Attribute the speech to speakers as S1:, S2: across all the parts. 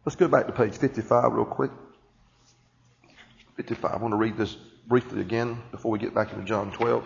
S1: Let's go back to page 55 real quick. 55. I want to read this briefly again before we get back into John 12.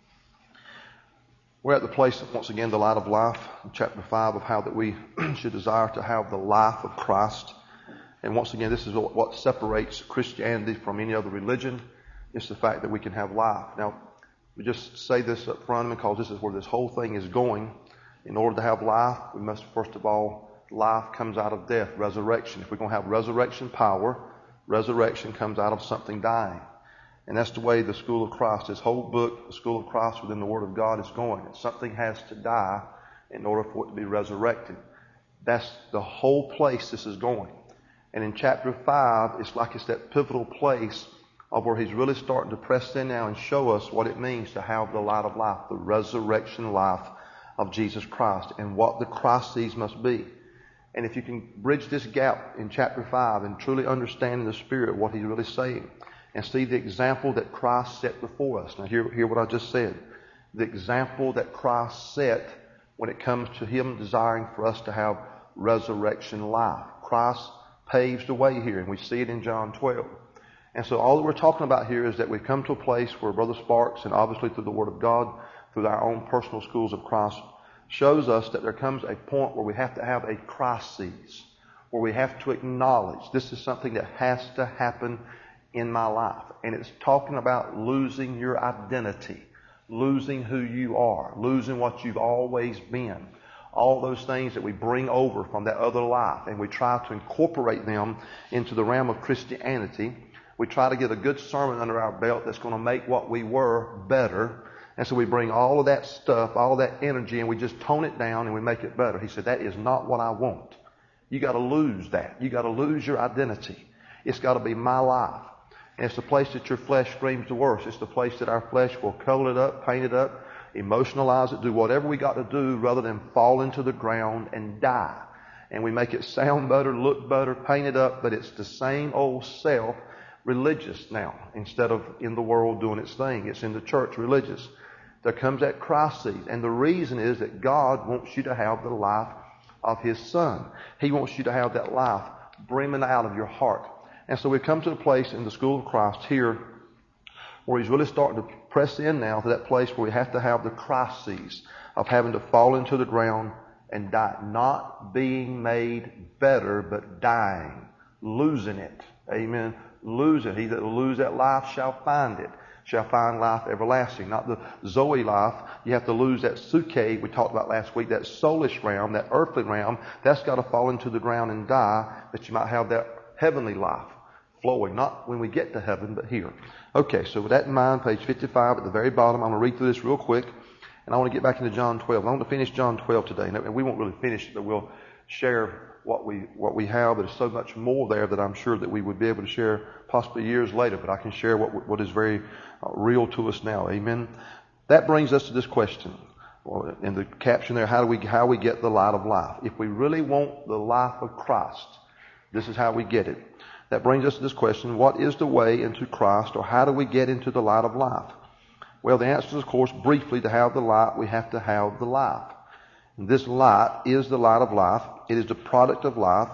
S1: We're at the place, once again, the light of life, in chapter 5, of how that we should desire to have the life of Christ. And once again, this is what separates Christianity from any other religion. It's the fact that we can have life. Now, we just say this up front because this is where this whole thing is going. In order to have life, we must, first of all, life comes out of death, resurrection. If we're going to have resurrection power, resurrection comes out of something dying. And that's the way the School of Christ, this whole book, the School of Christ within the Word of God, is going. Something has to die in order for it to be resurrected. That's the whole place this is going. And in chapter 5, it's like it's that pivotal place of where he's really starting to press in now and show us what it means to have the light of life, the resurrection life of Jesus Christ, and what the Christes must be. And if you can bridge this gap in chapter 5 and truly understand in the Spirit what he's really saying, and see the example that Christ set before us. Now hear what I just said. The example that Christ set when it comes to him desiring for us to have resurrection life. Christ paves the way here, and we see it in John 12. And so all that we're talking about here is that we've come to a place where Brother Sparks, and obviously through the Word of God, through our own personal schools of Christ, shows us that there comes a point where we have to have a crisis, where we have to acknowledge this is something that has to happen in my life. And it's talking about losing your identity, losing who you are, losing what you've always been. All those things that we bring over from that other life, and we try to incorporate them into the realm of Christianity. We try to get a good sermon under our belt that's going to make what we were better. And so we bring all of that stuff, all of that energy, and we just tone it down and we make it better. He said, that is not what I want. You got to lose that. You got to lose your identity. It's got to be my life. And it's the place that your flesh screams the worst. It's the place that our flesh will color it up, paint it up, emotionalize it, do whatever we got to do rather than fall into the ground and die. And we make it sound better, look better, paint it up, but it's the same old self, religious now, instead of in the world doing its thing. It's in the church, religious. There comes that crisis. And the reason is that God wants you to have the life of His Son. He wants you to have that life brimming out of your heart. And so we've come to the place in the School of Christ here where he's really starting to press in now to that place where we have to have the crises of having to fall into the ground and die. Not being made better, but dying. Losing it. Amen. Losing. He that will lose that life shall find it. Shall find life everlasting. Not the Zoe life. You have to lose that suke we talked about last week, that soulish realm, that earthly realm. That's got to fall into the ground and die, that you might have that heavenly life flowing. Not when we get to heaven, but here. Okay, so with that in mind, page 55 at the very bottom, I'm going to read through this real quick, and I want to get back into John 12. I want to finish John 12 today, and we won't really finish it, but we'll share what we have. There's so much more there that I'm sure that we would be able to share possibly years later, but I can share what is very real to us now. Amen. That brings us to this question. Well, in the caption there, how we get the light of life. If we really want the life of Christ, this is how we get it. That brings us to this question, what is the way into Christ, or how do we get into the light of life? Well, the answer is, of course, briefly, to have the light, we have to have the life. And this light is the light of life. It is the product of life.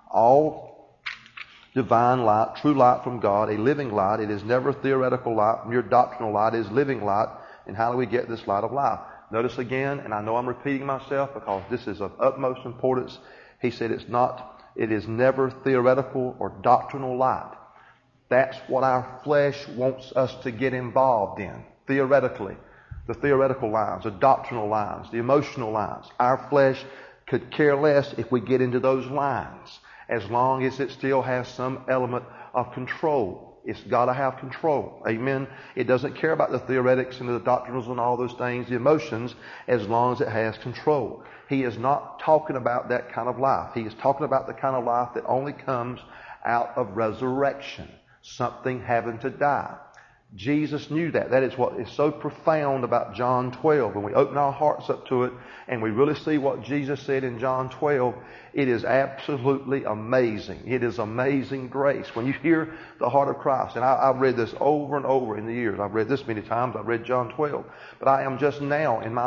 S1: All divine light, true light from God, a living light. It is never theoretical light, mere doctrinal light. It is living light. And how do we get this light of life? Notice again, and I know I'm repeating myself because this is of utmost importance. He said it is never theoretical or doctrinal light. That's what our flesh wants us to get involved in, theoretically. The theoretical lines, the doctrinal lines, the emotional lines. Our flesh could care less if we get into those lines, as long as it still has some element of control. It's got to have control. Amen. It doesn't care about the theoretics and the doctrinals and all those things, the emotions, as long as it has control. He is not talking about that kind of life. He is talking about the kind of life that only comes out of resurrection. Something having to die. Jesus knew that. That is what is so profound about John 12. When we open our hearts up to it and we really see what Jesus said in John 12, it is absolutely amazing. It is amazing grace. When you hear the heart of Christ, and I've read this over and over in the years. I've read this many times. I've read John 12. But I am just now in my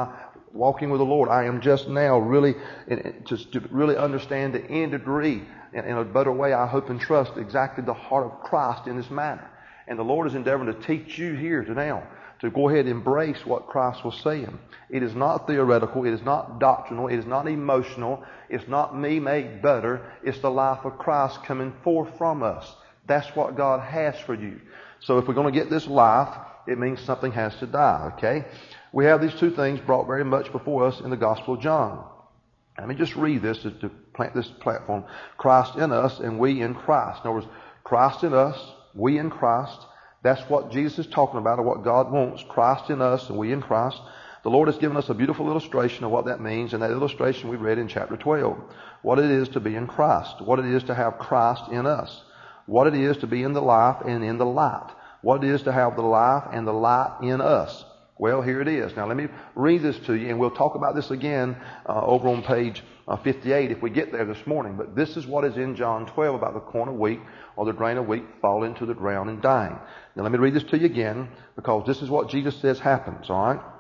S1: walking with the Lord. I am just now really, to really understand the end degree in a better way, I hope and trust, exactly the heart of Christ in this matter. And the Lord is endeavoring to teach you here to now to go ahead and embrace what Christ was saying. It is not theoretical. It is not doctrinal. It is not emotional. It's not me made better. It's the life of Christ coming forth from us. That's what God has for you. So if we're going to get this life, it means something has to die, okay? We have these two things brought very much before us in the Gospel of John. Let me just read this to plant this platform. Christ in us and we in Christ. In other words, Christ in us, we in Christ. That's what Jesus is talking about, or what God wants. Christ in us and we in Christ. The Lord has given us a beautiful illustration of what that means, and that illustration we read in chapter 12. What it is to be in Christ. What it is to have Christ in us. What it is to be in the life and in the light. What it is to have the life and the light in us. Well, here it is. Now let me read this to you, and we'll talk about this again over on page 58 if we get there this morning. But this is what is in John 12 about the corn of wheat or the grain of wheat falling to the ground and dying. Now let me read this to you again, because this is what Jesus says happens, all right?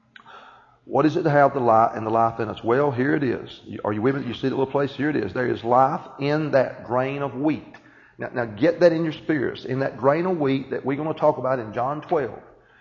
S1: What is it to have the light and the life in us? Well, here it is. Are you with me? You see the little place? Here it is. There is life in that grain of wheat. Now get that in your spirits. In that grain of wheat that we're going to talk about in John 12.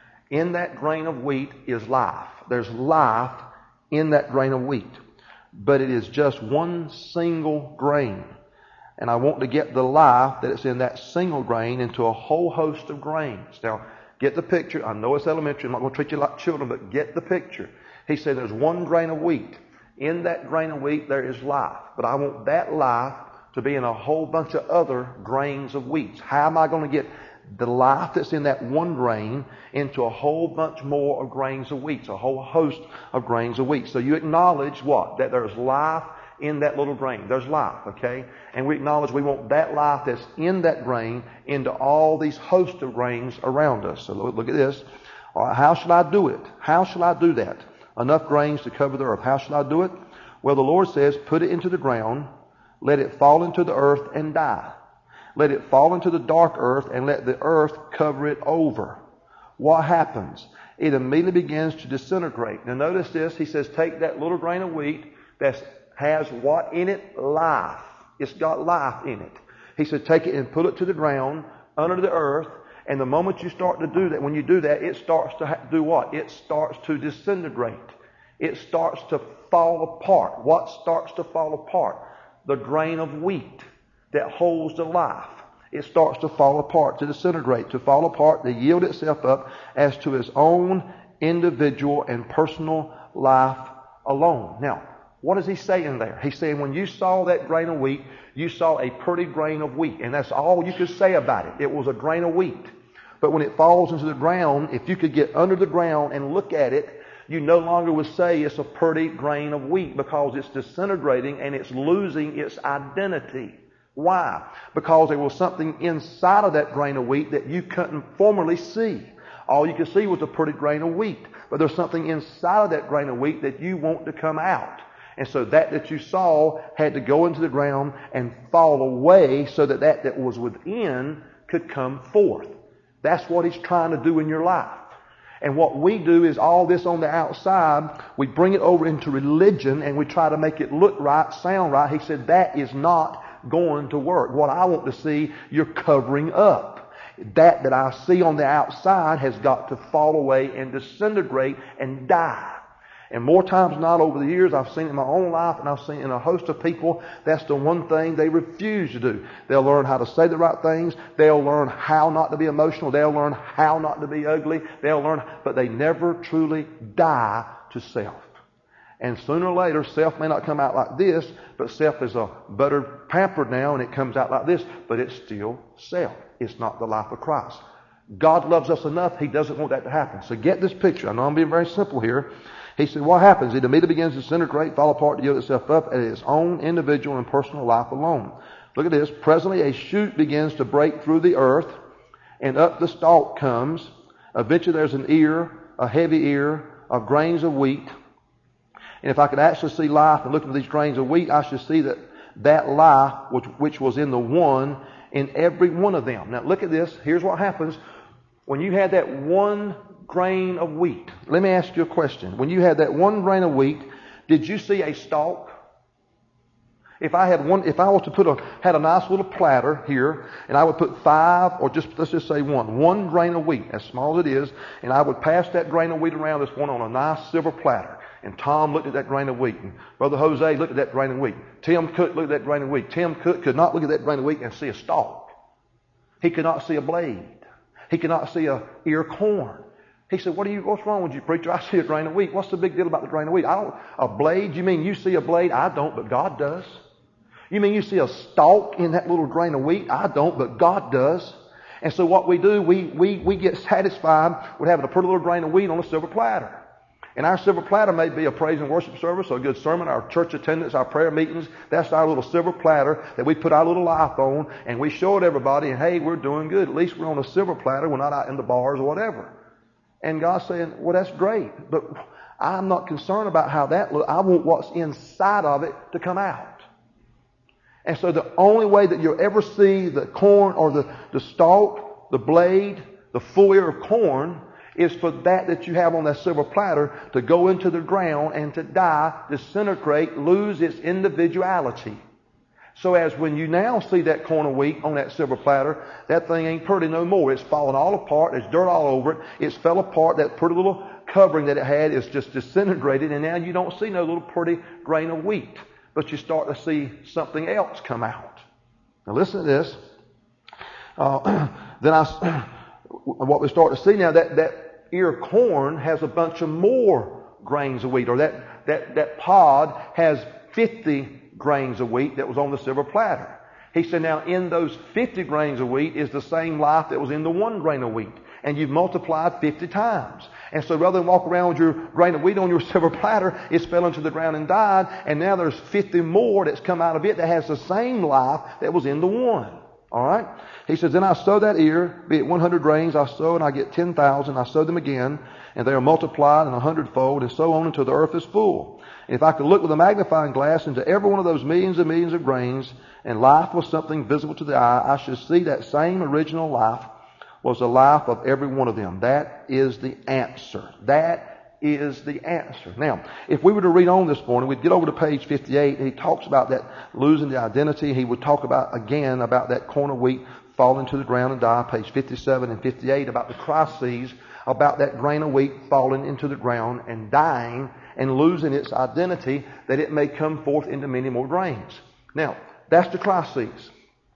S1: In that grain of wheat is life. There's life in that grain of wheat. But it is just one single grain. And I want to get the life that is in that single grain into a whole host of grains. Now, get the picture. I know it's elementary. I'm not going to treat you like children, but get the picture. He said there's one grain of wheat. In that grain of wheat there is life. But I want that life to be in a whole bunch of other grains of wheat. How am I going to get the life that's in that one grain into a whole bunch more of grains of wheat, a whole host of grains of wheat? So you acknowledge what? That there's life in that little grain. There's life, okay? And we acknowledge we want that life that's in that grain into all these host of grains around us. So look at this. All right, how shall I do it? How shall I do that? Enough grains to cover the earth. How shall I do it? Well, the Lord says, put it into the ground, let it fall into the earth and die. Let it fall into the dark earth and let the earth cover it over. What happens? It immediately begins to disintegrate. Now notice this. He says, take that little grain of wheat that has what in it? Life. It's got life in it. He said, take it and put it to the ground, under the earth. And the moment you start to do that, when you do that, it starts to do what? It starts to disintegrate. It starts to fall apart. What starts to fall apart? The grain of wheat that holds the life. It starts to fall apart, to disintegrate, to fall apart, to yield itself up as to its own individual and personal life alone. Now, what is he saying there? He's saying when you saw that grain of wheat, you saw a pretty grain of wheat. And that's all you could say about it. It was a grain of wheat. But when it falls into the ground, if you could get under the ground and look at it, you no longer would say it's a pretty grain of wheat, because it's disintegrating and it's losing its identity. Why? Because there was something inside of that grain of wheat that you couldn't formerly see. All you could see was a pretty grain of wheat. But there's something inside of that grain of wheat that you want to come out. And so that you saw had to go into the ground and fall away so that was within could come forth. That's what he's trying to do in your life. And what we do is all this on the outside, we bring it over into religion and we try to make it look right, sound right. He said that is not going to work. What I want to see, you're covering up. That I see on the outside has got to fall away and disintegrate and die. And more times than not over the years, I've seen it in my own life, and I've seen it in a host of people, that's the one thing they refuse to do. They'll learn how to say the right things. They'll learn how not to be emotional. They'll learn how not to be ugly. But they never truly die to self. And sooner or later, self may not come out like this, but self is a better pampered now, and it comes out like this, but it's still self. It's not the life of Christ. God loves us enough, He doesn't want that to happen. So get this picture. I know I'm being very simple here. He said, what happens? It immediately begins to disintegrate, fall apart, to yield itself up at its own individual and personal life alone. Look at this. Presently a shoot begins to break through the earth, and up the stalk comes. Eventually there's an ear, a heavy ear of grains of wheat. And if I could actually see life and look at these grains of wheat, I should see that life which was in the one, in every one of them. Now look at this. Here's what happens. When you had that one grain of wheat. Let me ask you a question. When you had that one grain of wheat, did you see a stalk? If I was to had a nice little platter here, and I would put 5, or let's just say one grain of wheat, as small as it is, and I would pass that grain of wheat around this one on a nice silver platter. And Tom looked at that grain of wheat, and Brother Jose looked at that grain of wheat. Tim Cook looked at that grain of wheat. Tim Cook could not look at that grain of wheat and see a stalk. He could not see a blade. He could not see a ear of corn. He said, what's wrong with you, preacher? I see a grain of wheat. What's the big deal about the grain of wheat? A blade? You mean you see a blade? I don't, but God does. You mean you see a stalk in that little grain of wheat? I don't, but God does. And so what we do, we get satisfied with having a pretty little grain of wheat on a silver platter. And our silver platter may be a praise and worship service, or a good sermon, our church attendance, our prayer meetings. That's our little silver platter that we put our little life on, and we show it everybody, and hey, we're doing good. At least we're on a silver platter. We're not out in the bars or whatever. And God's saying, well, that's great, but I'm not concerned about how that looks. I want what's inside of it to come out. And so the only way that you'll ever see the corn or the stalk, the blade, the full ear of corn is for that you have on that silver platter to go into the ground and to die, disintegrate, lose its individuality. So as when you now see that corn of wheat on that silver platter, that thing ain't pretty no more. It's fallen all apart. There's dirt all over it. It's fell apart. That pretty little covering that it had is just disintegrated, and now you don't see no little pretty grain of wheat. But you start to see something else come out. Now listen to this. What we start to see now, that ear of corn has a bunch of more grains of wheat, or that pod has 50 grains of wheat that was on the silver platter. He said, now in those 50 grains of wheat is the same life that was in the 1 grain of wheat. And you've multiplied 50 times. And so rather than walk around with your grain of wheat on your silver platter, it's fell into the ground and died. And now there's 50 more that's come out of it that has the same life that was in the 1. All right? He says, then I sow that ear, be it 100 grains, I sow and I get 10,000. I sow them again, and they are multiplied in 100-fold, and so on until the earth is full. And if I could look with a magnifying glass into every one of those millions and millions of grains, and life was something visible to the eye, I should see that same original life was the life of every one of them. That is the answer. That is the answer. Now, if we were to read on this morning, we'd get over to page 58. He talks about that losing the identity. He would talk about that corn of wheat falling to the ground and die. Page 57 and 58 about the crises, about that grain of wheat falling into the ground and dying and losing its identity that it may come forth into many more grains. Now, that's the crises.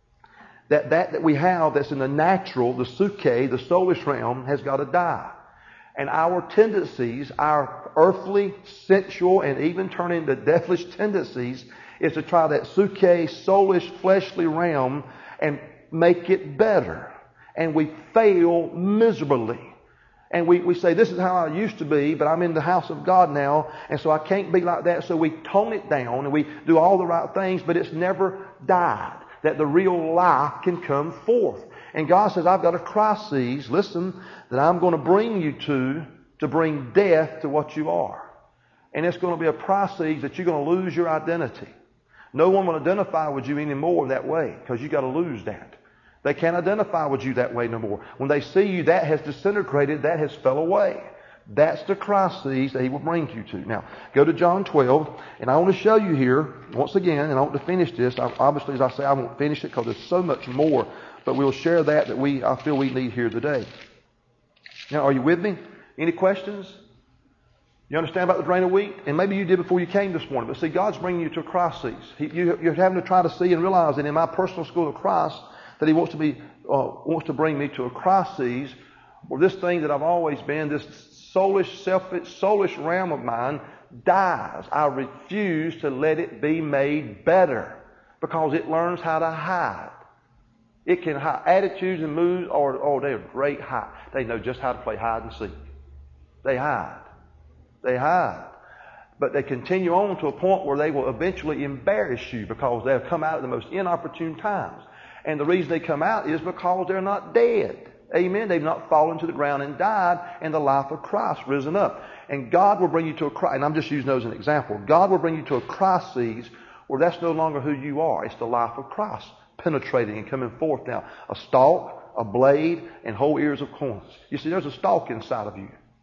S1: That we have that's in the natural, the suke, the soulish realm, has got to die. And our tendencies, our earthly, sensual, and even turn into devilish tendencies, is to try that suke, soulish, fleshly realm and make it better. And we fail miserably. And we say, this is how I used to be, but I'm in the house of God now, and so I can't be like that. So we tone it down and we do all the right things, but it's never died, that the real life can come forth. And God says, I've got a crisis, listen, that I'm going to bring you to bring death to what you are. And it's going to be a crisis that you're going to lose your identity. No one will identify with you anymore that way, because you got to lose that. They can't identify with you that way no more. When they see you, that has disintegrated, that has fell away. That's the crisis that He will bring you to. Now, go to John 12, and I want to show you here, once again, and I want to finish this. Obviously, as I say, I won't finish it because there's so much more, but we'll share that I feel we need here today. Now, are you with me? Any questions? You understand about the grain of wheat? And maybe you did before you came this morning, but see, God's bringing you to a crisis. You're having to try to see and realize that in my personal school of Christ, that He wants to bring me to a crisis where this thing that I've always been, this soulish realm of mine, dies. I refuse to let it be made better because it learns how to hide. It can hide. Attitudes and moods, they're great hide. They know just how to play hide and seek. They hide. They hide. But they continue on to a point where they will eventually embarrass you because they'll come out at the most inopportune times. And the reason they come out is because they're not dead. Amen. They've not fallen to the ground and died, and the life of Christ risen up. And God will bring you to a crisis. And I'm just using those as an example. God will bring you to a crisis where that's no longer who you are. It's the life of Christ penetrating and coming forth now. A stalk, a blade, and whole ears of corn. You see, there's a stalk inside of you.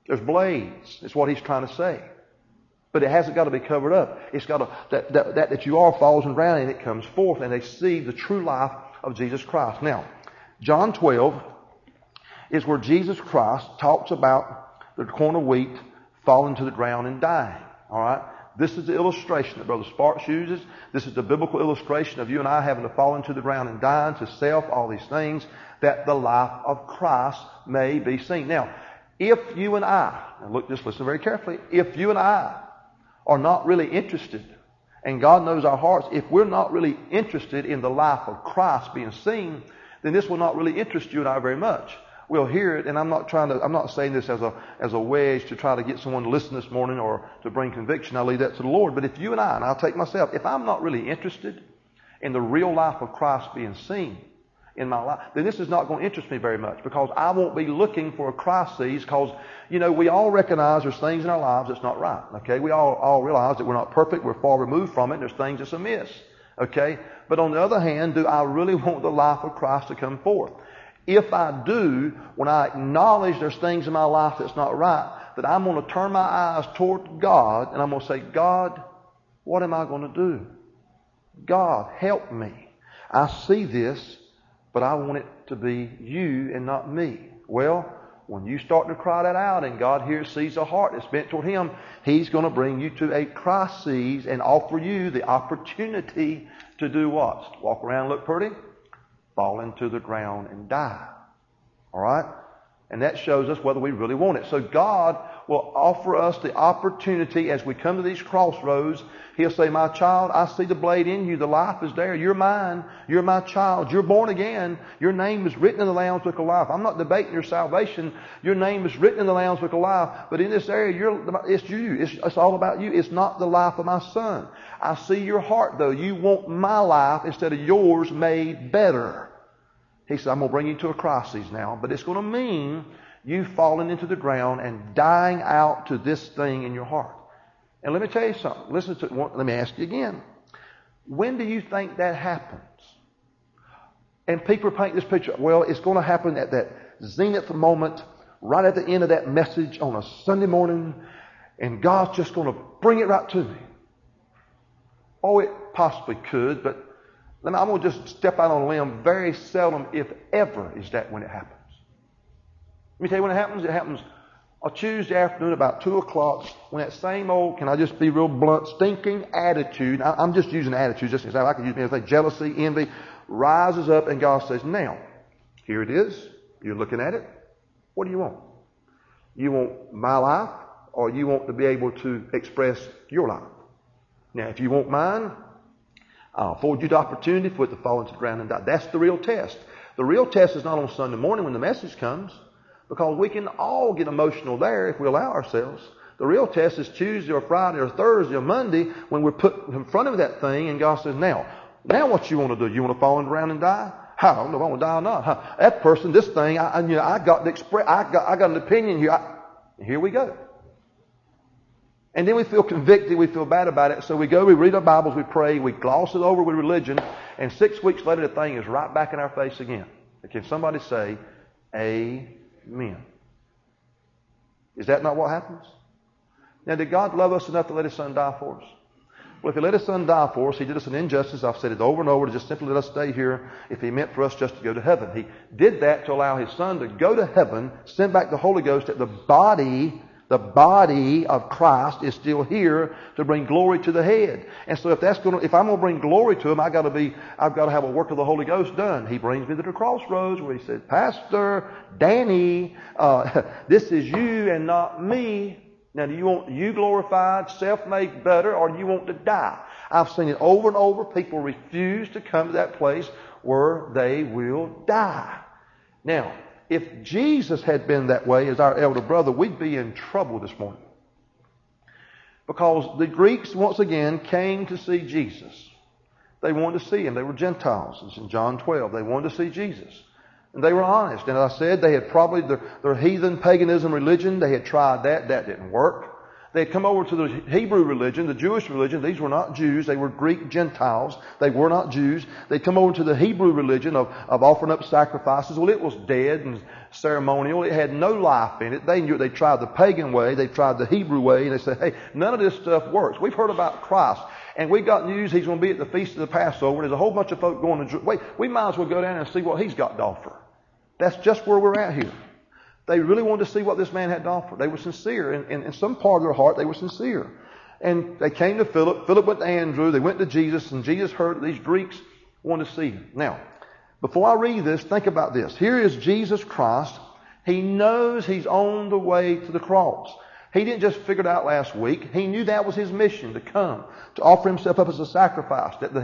S1: There's blades. It's what he's trying to say. But it hasn't got to be covered up. It's got to, that you are falls and round and it comes forth and they see the true life of Jesus Christ. Now, John 12 is where Jesus Christ talks about the corn of wheat falling to the ground and dying. All right? This is the illustration that Brother Sparks uses. This is the biblical illustration of you and I having to fall into the ground and dying to self, all these things, that the life of Christ may be seen. Now, if you and I, and just listen very carefully, if you and I are not really interested, and God knows our hearts, if we're not really interested in the life of Christ being seen, then this will not really interest you and I very much. We'll hear it, and I'm not saying this as a wedge to try to get someone to listen this morning or to bring conviction. I'll leave that to the Lord. But if you and I'll take myself, if I'm not really interested in the real life of Christ being seen in my life, then this is not going to interest me very much, because I won't be looking for a crisis, because, we all recognize there's things in our lives that's not right. Okay? We all realize that we're not perfect. We're far removed from it. And there's things that's amiss. Okay? But on the other hand, do I really want the life of Christ to come forth? If I do, when I acknowledge there's things in my life that's not right, that I'm going to turn my eyes toward God and I'm going to say, God, what am I going to do? God, help me. I see this, but I want it to be you and not me. Well, when you start to cry that out and God here sees a heart that's bent toward Him, He's going to bring you to a crisis and offer you the opportunity to do what? Walk around, look pretty? Fall into the ground and die. All right? And that shows us whether we really want it. So God will offer us the opportunity as we come to these crossroads. He'll say, my child, I see the blade in you. The life is there. You're mine. You're my child. You're born again. Your name is written in the Lamb's Book of Life. I'm not debating your salvation. Your name is written in the Lamb's Book of Life. But in this area, it's you. It's all about you. It's not the life of my son. I see your heart, though. You want my life instead of yours made better. He said, I'm going to bring you to a crisis now, but it's going to mean you falling into the ground and dying out to this thing in your heart. And let me tell you something. Let me ask you again. When do you think that happens? And people paint this picture. Well, it's going to happen at that zenith moment, right at the end of that message on a Sunday morning, and God's just going to bring it right to me. Oh, it possibly could, but I'm going to just step out on a limb. Very seldom, if ever, is that when it happens. Let me tell you when it happens. It happens a Tuesday afternoon about 2 o'clock when that same old, can I just be real blunt, stinking attitude, I'm just using attitude just as I could use anything, jealousy, envy, rises up, and God says, now, here it is. You're looking at it. What do you want? You want my life, or you want to be able to express your life? Now, if you want mine, I'll afford you the opportunity for it to fall into the ground and die. That's the real test. The real test is not on Sunday morning when the message comes, because we can all get emotional there if we allow ourselves. The real test is Tuesday or Friday or Thursday or Monday when we're put in front of that thing and God says, now what you want to do? You want to fall into the ground and die? I don't know if I want to die or not. That person, this thing, I got an opinion here. Here we go. And then we feel convicted, we feel bad about it, so we go, we read our Bibles, we pray, we gloss it over with religion, and 6 weeks later the thing is right back in our face again. Can somebody say, Amen? Is that not what happens? Now, did God love us enough to let His Son die for us? Well, if He let His Son die for us, He did us an injustice. I've said it over and over to just simply let us stay here if He meant for us just to go to heaven. He did that to allow His Son to go to heaven, send back the Holy Ghost, that the body of Christ is still here to bring glory to the head. And so if I'm going to bring glory to Him, I've got to have a work of the Holy Ghost done. He brings me to the crossroads where He said, Pastor Danny, this is you and not me. Now, do you want you glorified, self-made better, or do you want to die? I've seen it over and over. People refuse to come to that place where they will die. Now, if Jesus had been that way as our elder brother, we'd be in trouble this morning. Because the Greeks, once again, came to see Jesus. They wanted to see Him. They were Gentiles. It's in John 12. They wanted to see Jesus. And they were honest. And as I said, they had probably their heathen paganism religion. They had tried that. That didn't work. They had come over to the Hebrew religion, the Jewish religion. These were not Jews. They were Greek Gentiles. They were not Jews. They'd come over to the Hebrew religion of offering up sacrifices. Well, it was dead and ceremonial. It had no life in it. They knew it. They tried the pagan way. They tried the Hebrew way. And they said, hey, none of this stuff works. We've heard about Christ. And we got news he's going to be at the Feast of the Passover. And there's a whole bunch of folk going to... Wait, we might as well go down and see what he's got to offer. That's just where we're at here. They really wanted to see what this man had to offer. They were sincere. In some part of their heart, they were sincere. And they came to Philip. Philip went to Andrew. They went to Jesus. And Jesus heard that these Greeks wanted to see him. Now, before I read this, think about this. Here is Jesus Christ. He knows he's on the way to the cross. He didn't just figure it out last week. He knew that was his mission, to come, to offer himself up as a sacrifice, that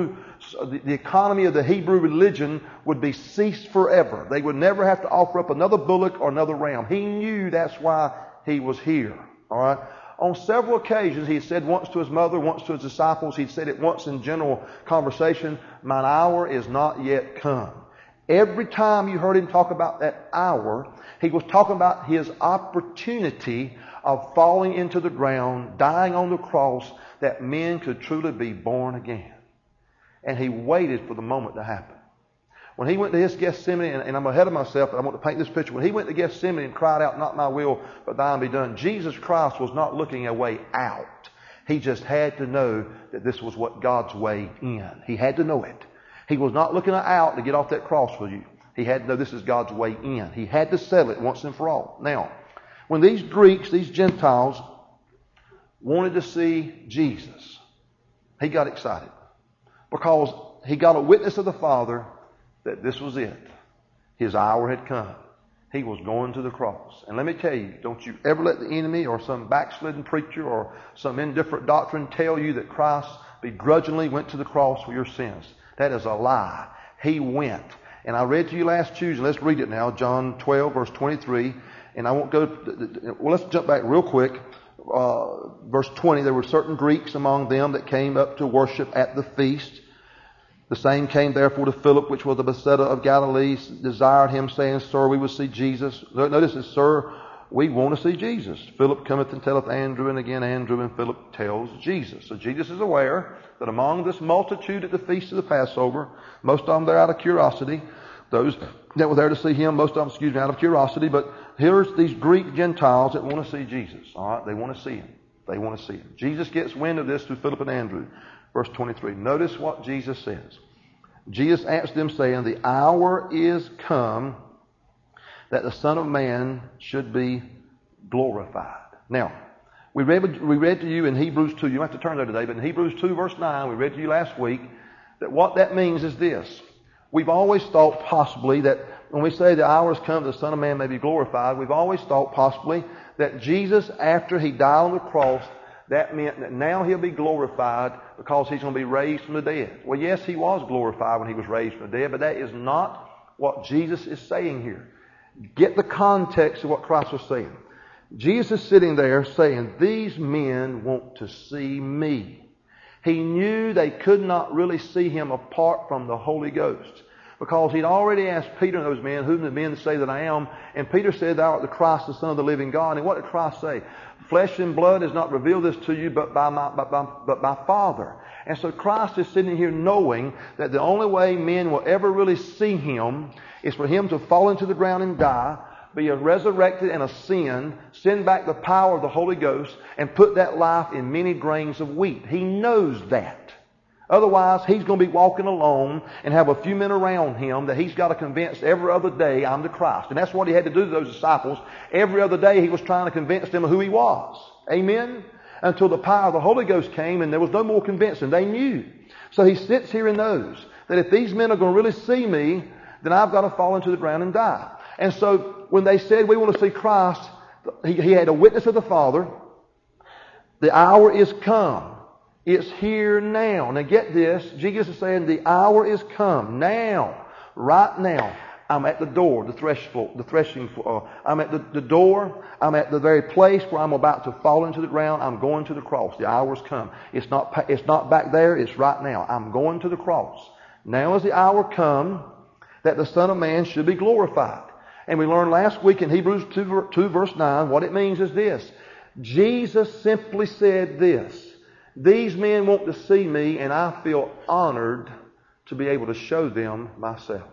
S1: the economy of the Hebrew religion would be ceased forever. They would never have to offer up another bullock or another ram. He knew that's why he was here. All right. On several occasions, he said once to his mother, once to his disciples, he said it once in general conversation, mine hour is not yet come. Every time you heard him talk about that hour, he was talking about his opportunity of falling into the ground, dying on the cross, that men could truly be born again. And he waited for the moment to happen. When he went to his Gethsemane, and I'm ahead of myself, but I want to paint this picture. When he went to Gethsemane and cried out, not my will, but thine be done, Jesus Christ was not looking a way out. He just had to know that this was what God's way in. He had to know it. He was not looking out to get off that cross for you. He had to know this is God's way in. He had to settle it once and for all. Now, when these Greeks, these Gentiles, wanted to see Jesus, he got excited because he got a witness of the Father that this was it. His hour had come. He was going to the cross. And let me tell you, don't you ever let the enemy or some backslidden preacher or some indifferent doctrine tell you that Christ begrudgingly went to the cross for your sins. That is a lie. He went. And I read to you last Tuesday. Let's read it now. John 12, verse 23. And I won't go... Well, let's jump back real quick. Verse 20. There were certain Greeks among them that came up to worship at the feast. The same came therefore to Philip, which was the Bethsaida of Galilee, desired him, saying, Sir, we will see Jesus. Notice this, Sir, we want to see Jesus. Philip cometh and telleth Andrew, and again Andrew and Philip tells Jesus. So Jesus is aware that among this multitude at the feast of the Passover, most of them there out of curiosity. Those that were there to see him, most of them, out of curiosity. But here's these Greek Gentiles that want to see Jesus. All right, they want to see him. They want to see him. Jesus gets wind of this through Philip and Andrew. Verse 23. Notice what Jesus says. Jesus answered them, saying, The hour is come that the Son of Man should be glorified. Now, we read to you in Hebrews 2. You don't have to turn there today, but in Hebrews 2, verse 9, we read to you last week that what that means is this. We've always thought possibly that when we say the hour has come that the Son of Man may be glorified, we've always thought possibly that Jesus, after he died on the cross, that meant that now he'll be glorified because he's going to be raised from the dead. Well, yes, he was glorified when he was raised from the dead, but that is not what Jesus is saying here. Get the context of what Christ was saying. Jesus is sitting there saying, these men want to see me. He knew they could not really see him apart from the Holy Ghost, because he'd already asked Peter and those men, whom the men say that I am? And Peter said, Thou art the Christ, the Son of the living God. And what did Christ say? Flesh and blood has not revealed this to you, but by my Father. And so Christ is sitting here knowing that the only way men will ever really see him is for him to fall into the ground and die, be resurrected and ascend, send back the power of the Holy Ghost, and put that life in many grains of wheat. He knows that. Otherwise, he's going to be walking alone and have a few men around him that he's got to convince every other day, I'm the Christ. And that's what he had to do to those disciples. Every other day he was trying to convince them of who he was. Amen? Until the power of the Holy Ghost came and there was no more convincing. They knew. So he sits here and knows that if these men are going to really see me, then I've got to fall into the ground and die. And so when they said we want to see Christ, he had a witness of the Father. The hour is come. It's here now. Now get this. Jesus is saying the hour is come. Now. Right now. I'm at the door, the threshing floor. I'm at the door. I'm at the very place where I'm about to fall into the ground. I'm going to the cross. The hour's come. It's not back there. It's right now. I'm going to the cross. Now is the hour come that the Son of Man should be glorified. And we learned last week in Hebrews 2 verse 9, what it means is this. Jesus simply said this: these men want to see me, and I feel honored to be able to show them myself.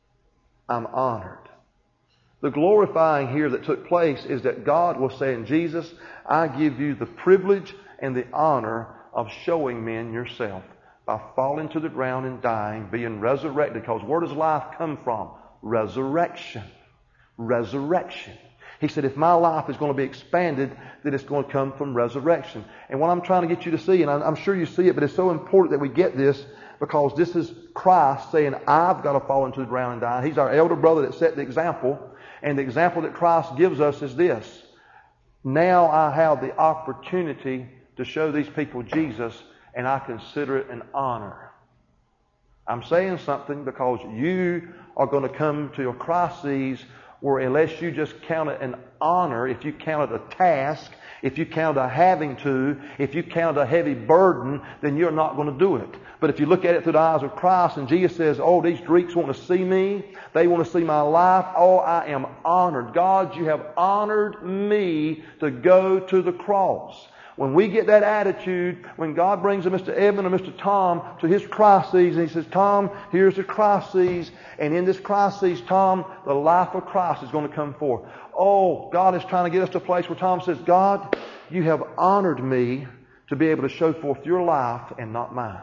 S1: I'm honored. The glorifying here that took place is that God was saying, Jesus, I give you the privilege and the honor of showing men yourself by falling to the ground and dying, being resurrected. Because where does life come from? Resurrection. Resurrection. He said, if my life is going to be expanded, then it's going to come from resurrection. And what I'm trying to get you to see, and I'm sure you see it, but it's so important that we get this, because this is Christ saying, I've got to fall into the ground and die. He's our elder brother that set the example. And the example that Christ gives us is this: now I have the opportunity to show these people Jesus, and I consider it an honor. I'm saying something because you are going to come to a crisis where, unless you just count it an honor, if you count it a task, if you count it a having to, if you count it a heavy burden, then you're not going to do it. But if you look at it through the eyes of Christ, and Jesus says, oh, these Greeks want to see me. They want to see my life. Oh, I am honored. God, you have honored me to go to the cross. When we get that attitude, when God brings a Mr. Edmund or Mr. Tom to his crises, and he says, Tom, here's the crises, and in this crisis, Tom, the life of Christ is going to come forth. Oh, God is trying to get us to a place where Tom says, God, you have honored me to be able to show forth your life and not mine.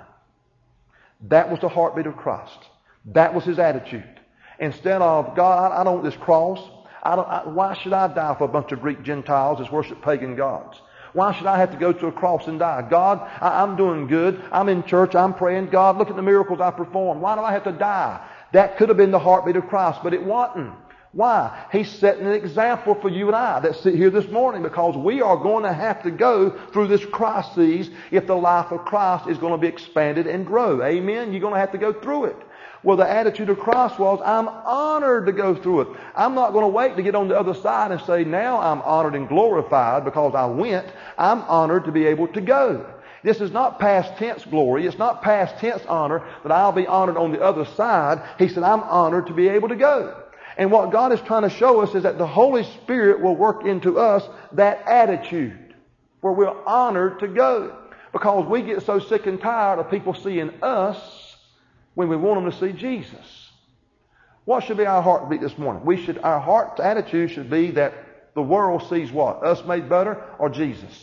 S1: That was the heartbeat of Christ. That was his attitude. Instead of, God, I don't want this cross. Why should I die for a bunch of Greek Gentiles that worship pagan gods? Why should I have to go to a cross and die? God, I'm doing good. I'm in church. I'm praying. God, look at the miracles I perform. Why do I have to die? That could have been the heartbeat of Christ, but it wasn't. Why? He's setting an example for you and I that sit here this morning, because we are going to have to go through this crisis if the life of Christ is going to be expanded and grow. Amen? You're going to have to go through it. Well, the attitude of Christ was, I'm honored to go through it. I'm not going to wait to get on the other side and say, now I'm honored and glorified because I went. I'm honored to be able to go. This is not past tense glory. It's not past tense honor that I'll be honored on the other side. He said, I'm honored to be able to go. And what God is trying to show us is that the Holy Spirit will work into us that attitude where we're honored to go. Because we get so sick and tired of people seeing us when we want them to see Jesus. What should be our heartbeat this morning? Our heart's attitude should be that the world sees what? Us made better or Jesus?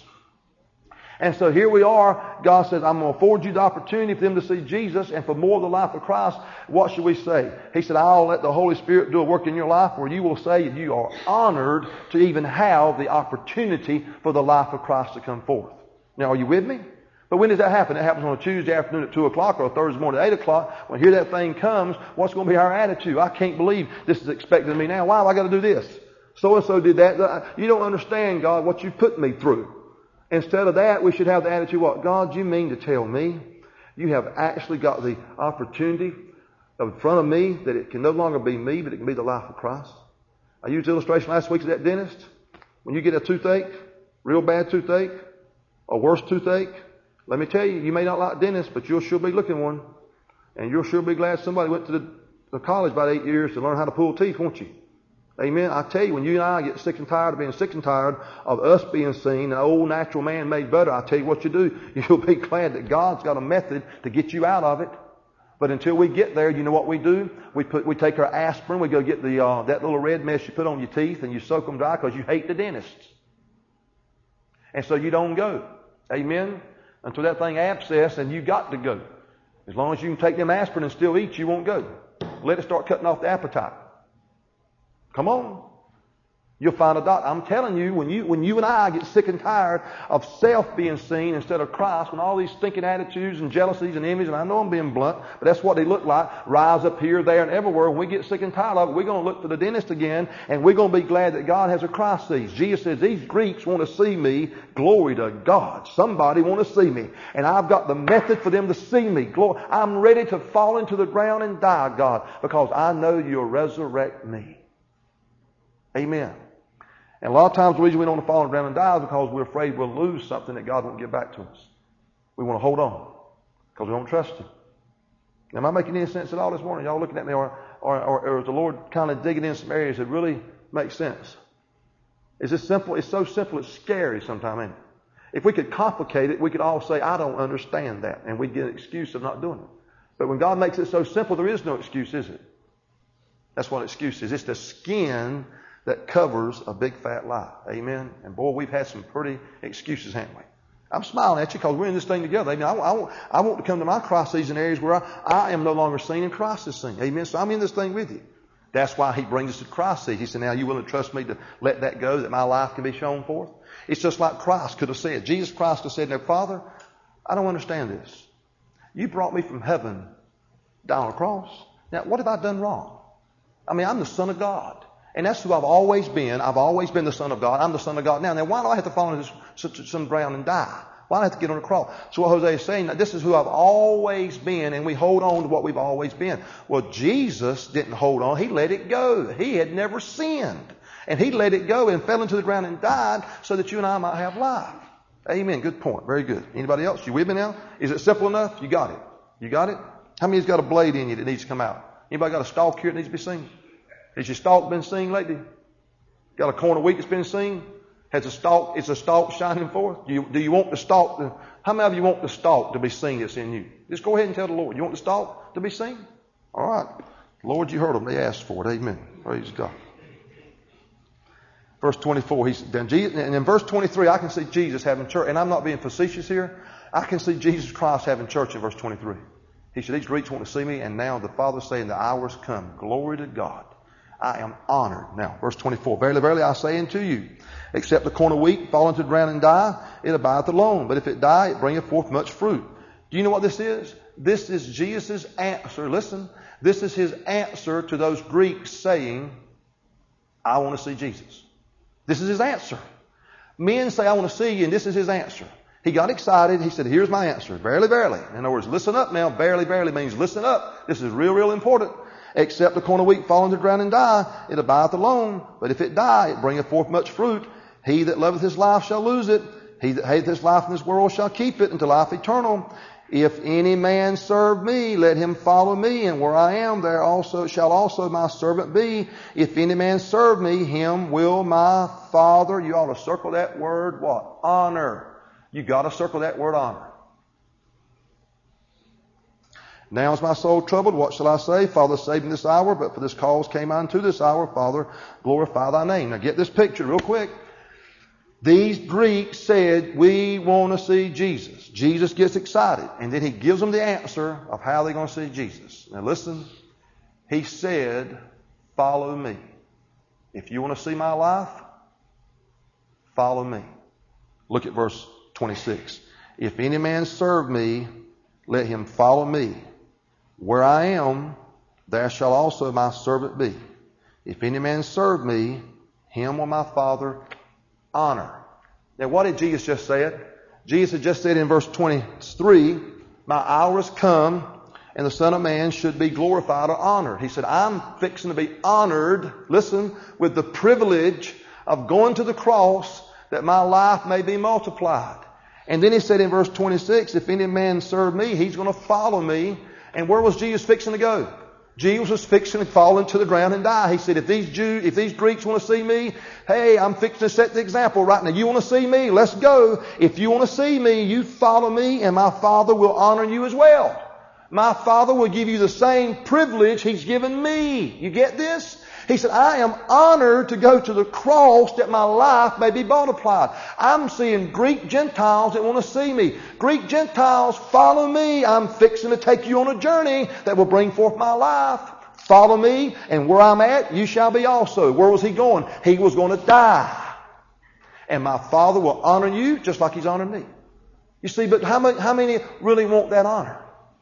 S1: And so here we are. God says, I'm going to afford you the opportunity for them to see Jesus and for more of the life of Christ. What should we say? He said, I'll let the Holy Spirit do a work in your life where you will say that you are honored to even have the opportunity for the life of Christ to come forth. Now, are you with me? But when does that happen? It happens on a Tuesday afternoon at 2 o'clock or a Thursday morning at 8 o'clock. When here that thing comes, what's going to be our attitude? I can't believe this is expected of me now. Why have I got to do this? So-and-so did that. You don't understand, God, what you put me through. Instead of that, we should have the attitude, what? God, you mean to tell me you have actually got the opportunity in front of me that it can no longer be me, but it can be the life of Christ? I used the illustration last week of that dentist. When you get a toothache, real bad toothache, or worse toothache, let me tell you, you may not like dentists, but you'll sure be looking one. And you'll sure be glad somebody went to the college about 8 years to learn how to pull teeth, won't you? Amen. I tell you, when you and I get sick and tired of being sick and tired of us being seen, an old natural man made better, I tell you what you do. You'll be glad that God's got a method to get you out of it. But until we get there, you know what we do? We take our aspirin, we go get that little red mess you put on your teeth, and you soak them dry because you hate the dentists. And so you don't go. Amen. Until that thing abscess, and you got to go. As long as you can take them aspirin and still eat, you won't go. Let it start cutting off the appetite. Come on. You'll find a doctor. I'm telling you, when you and I get sick and tired of self being seen instead of Christ, when all these stinking attitudes and jealousies and envies, and I know I'm being blunt, but that's what they look like, rise up here, there, and everywhere. When we get sick and tired of it, we're going to look for the dentist again, and we're going to be glad that God has a crisis. Jesus says, these Greeks want to see me. Glory to God. Somebody want to see me. And I've got the method for them to see me. Glory. I'm ready to fall into the ground and die, God, because I know you'll resurrect me. Amen. And a lot of times the reason we don't want to fall on the ground and die is because we're afraid we'll lose something that God won't give back to us. We want to hold on because we don't trust Him. Am I making any sense at all this morning? Y'all looking at me, or is the Lord kind of digging in some areas that really make sense? Is it simple? It's so simple, it's scary sometimes, ain't it? If we could complicate it, we could all say, I don't understand that, and we'd get an excuse of not doing it. But when God makes it so simple, there is no excuse, is it? That's what excuse is. It's the skin that covers a big fat lie. Amen? And boy, we've had some pretty excuses, haven't we? I'm smiling at you because we're in this thing together. Amen. I want to come to my crises in areas where I am no longer seen and Christ is seen. Amen. So I'm in this thing with you. That's why he brings us to crises. He said, now you willing to trust me to let that go, that my life can be shown forth? It's just like Christ could have said. Jesus Christ could have said, now, Father, I don't understand this. You brought me from heaven down on a cross. Now, what have I done wrong? I mean, I'm the Son of God. And that's who I've always been. I've always been the Son of God. I'm the Son of God now. Now, why do I have to fall into some ground and die? Why do I have to get on a cross? So what Hosea is saying, this is who I've always been, and we hold on to what we've always been. Well, Jesus didn't hold on. He let it go. He had never sinned. And He let it go and fell into the ground and died so that you and I might have life. Amen. Good point. Very good. Anybody else? You with me now? Is it simple enough? You got it. You got it? How many's got a blade in you that needs to come out? Anybody got a stalk here that needs to be seen? Has your stalk been seen lately? Got a corner week that's been seen? Is a stalk shining forth? Do you want the stalk how many of you want the stalk to be seen that's in you? Just go ahead and tell the Lord. You want the stalk to be seen? All right. Lord, you heard them. They asked for it. Amen. Praise God. Verse 24, and in verse 23, I can see Jesus having church. And I'm not being facetious here. I can see Jesus Christ having church in verse 23. He said, these Greeks want to see me, and now the Father's saying, the hour's come. Glory to God. I am honored. Now, verse 24. Verily, verily, I say unto you, except the corn of wheat fall into the ground and die, it abideth alone. But if it die, it bringeth forth much fruit. Do you know what this is? This is Jesus' answer. Listen, this is His answer to those Greeks saying, I want to see Jesus. This is His answer. Men say, I want to see you, and this is His answer. He got excited. He said, here's my answer. Verily, verily. In other words, listen up now. Verily, verily means listen up. This is real, real important. Except the corn of wheat fall into the ground and die, it abideth alone. But if it die, it bringeth forth much fruit. He that loveth his life shall lose it. He that hateth his life in this world shall keep it unto life eternal. If any man serve me, let him follow me, and where I am, there also shall also my servant be. If any man serve me, him will my Father. You ought to circle that word, what? Honor. You got to circle that word honor. Now is my soul troubled. What shall I say? Father, save me this hour. But for this cause came I unto this hour. Father, glorify thy name. Now get this picture real quick. These Greeks said, we want to see Jesus. Jesus gets excited. And then He gives them the answer of how they're going to see Jesus. Now listen. He said, follow me. If you want to see my life, follow me. Look at verse 26. If any man serve me, let him follow me. Where I am, there shall also my servant be. If any man serve me, him will my Father honor. Now what did Jesus just say? Jesus had just said in verse 23, my hour has come, and the Son of Man should be glorified or honored. He said, I'm fixing to be honored, listen, with the privilege of going to the cross that my life may be multiplied. And then He said in verse 26, if any man serve me, he's going to follow me. And where was Jesus fixing to go? Jesus was fixing to fall into the ground and die. He said, if these Greeks want to see me, hey, I'm fixing to set the example right now. You want to see me? Let's go. If you want to see me, you follow me, and my Father will honor you as well. My Father will give you the same privilege He's given me. You get this? He said, I am honored to go to the cross that my life may be multiplied. I'm seeing Greek Gentiles that want to see me. Greek Gentiles, follow me. I'm fixing to take you on a journey that will bring forth my life. Follow me, and where I'm at, you shall be also. Where was He going? He was going to die. And my Father will honor you just like He's honored me. You see, but how many really want that honor?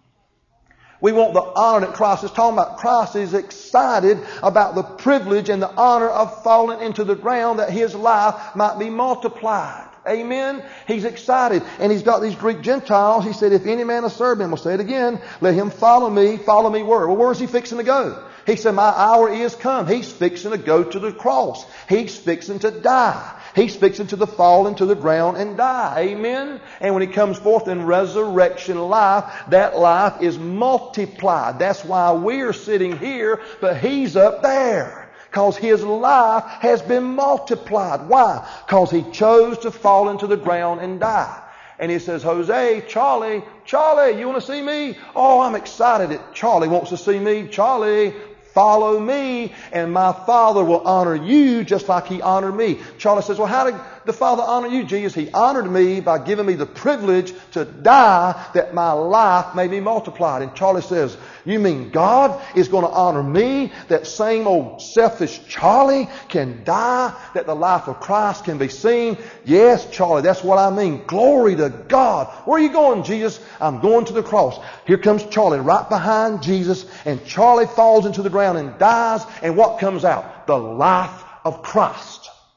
S1: We want the honor that Christ is talking about. Christ is excited about the privilege and the honor of falling into the ground that His life might be multiplied. Amen? He's excited. And He's got these Greek Gentiles. He said, if any man will serve Him, we'll say it again, let him follow me. Follow me where? Well, where is He fixing to go? He said, my hour is come. He's fixing to go to the cross. He's fixing to die. He's fixing to fall into the ground and die. Amen? And when He comes forth in resurrection life, that life is multiplied. That's why we're sitting here, but He's up there. Because his life has been multiplied. Why? Because he chose to fall into the ground and die. And he says, Jose, Charlie, you want to see me? Oh, I'm excited that Charlie wants to see me. Charlie, follow me, and my Father will honor you just like he honored me. Charlie says, well, how did the Father honor you, Jesus? He honored me by giving me the privilege to die that my life may be multiplied. And Charlie says, you mean God is going to honor me? That same old selfish Charlie can die that the life of Christ can be seen? Yes, Charlie, that's what I mean. Glory to God. Where are you going, Jesus? I'm going to the cross. Here comes Charlie right behind Jesus, and Charlie falls into the ground and dies. And what comes out? The life of Christ.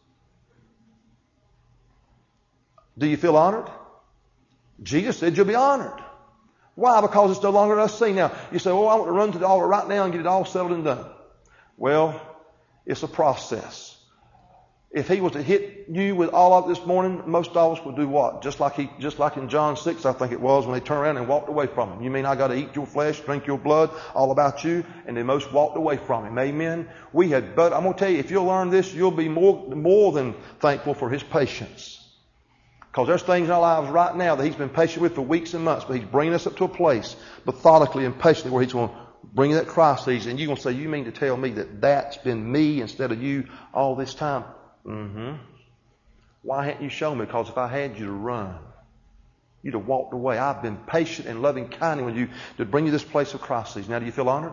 S1: Do you feel honored? Jesus said you'll be honored. Why? Because it's no longer us seen. Now, you say, oh, I want to run to the altar right now and get it all settled and done. Well, it's a process. If he was to hit you with all of it this morning, most of us would do what? Just like in John 6, I think it was, when they turned around and walked away from him. You mean I got to eat your flesh, drink your blood, all about you? And they most walked away from him. Amen? But I'm going to tell you, if you'll learn this, you'll be more than thankful for his patience. Because there's things in our lives right now that he's been patient with for weeks and months, but he's bringing us up to a place methodically and patiently where he's going to bring that crisis. And you're going to say, you mean to tell me that that's been me instead of you all this time? Mm-hmm. Why hadn't you shown me? Because if I had you to run, you'd have walked away. I've been patient and loving kindly with you to bring you this place of crisis. Now, do you feel honored?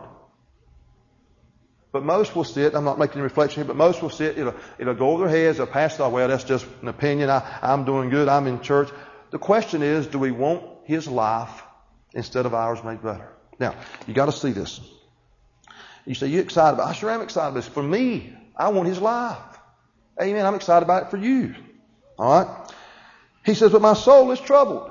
S1: But most will sit, I'm not making a reflection here, but most will sit, it'll go over their heads, they'll pass it off. Well, that's just an opinion. I'm doing good. I'm in church. The question is, do we want his life instead of ours made better? Now, you got to see this. You say, you excited about it? I sure am excited about this. For me, I want his life. Amen. I'm excited about it for you. All right. He says, but my soul is troubled.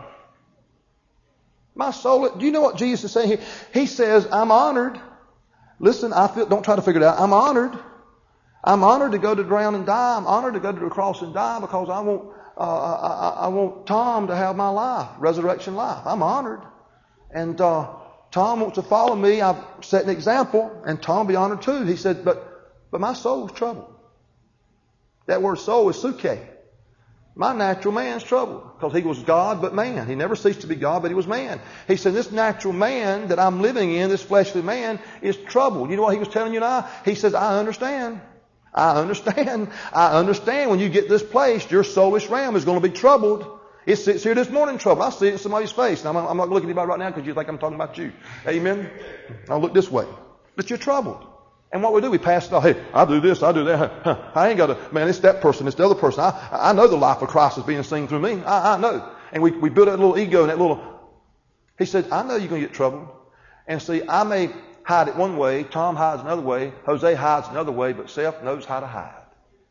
S1: My soul, do you know what Jesus is saying here? He says, I'm honored. Listen, don't try to figure it out. I'm honored. I'm honored to go to the ground and die. I'm honored to go to the cross and die because I want Tom to have my life, resurrection life. I'm honored. And Tom wants to follow me. I've set an example, and Tom will be honored too. He said, but my soul is troubled. That word soul is suke. My natural man's troubled because he was God but man. He never ceased to be God, but he was man. He said, this natural man that I'm living in, this fleshly man, is troubled. You know what he was telling you and I? He says, I understand. I understand when you get this place, your soulish realm is going to be troubled. It sits here this morning troubled. I see it in somebody's face. Now, I'm not looking at anybody right now because you think I'm talking about you. Amen? I'll look this way. But you're troubled. And what we do, we pass it off. Hey, I do this, I do that. I ain't got to, man, it's that person, it's the other person. I know the life of Christ is being seen through me. I know. And we build that little ego and that little, he said, I know you're going to get troubled. And see, I may hide it one way, Tom hides another way, Jose hides another way, but self knows how to hide.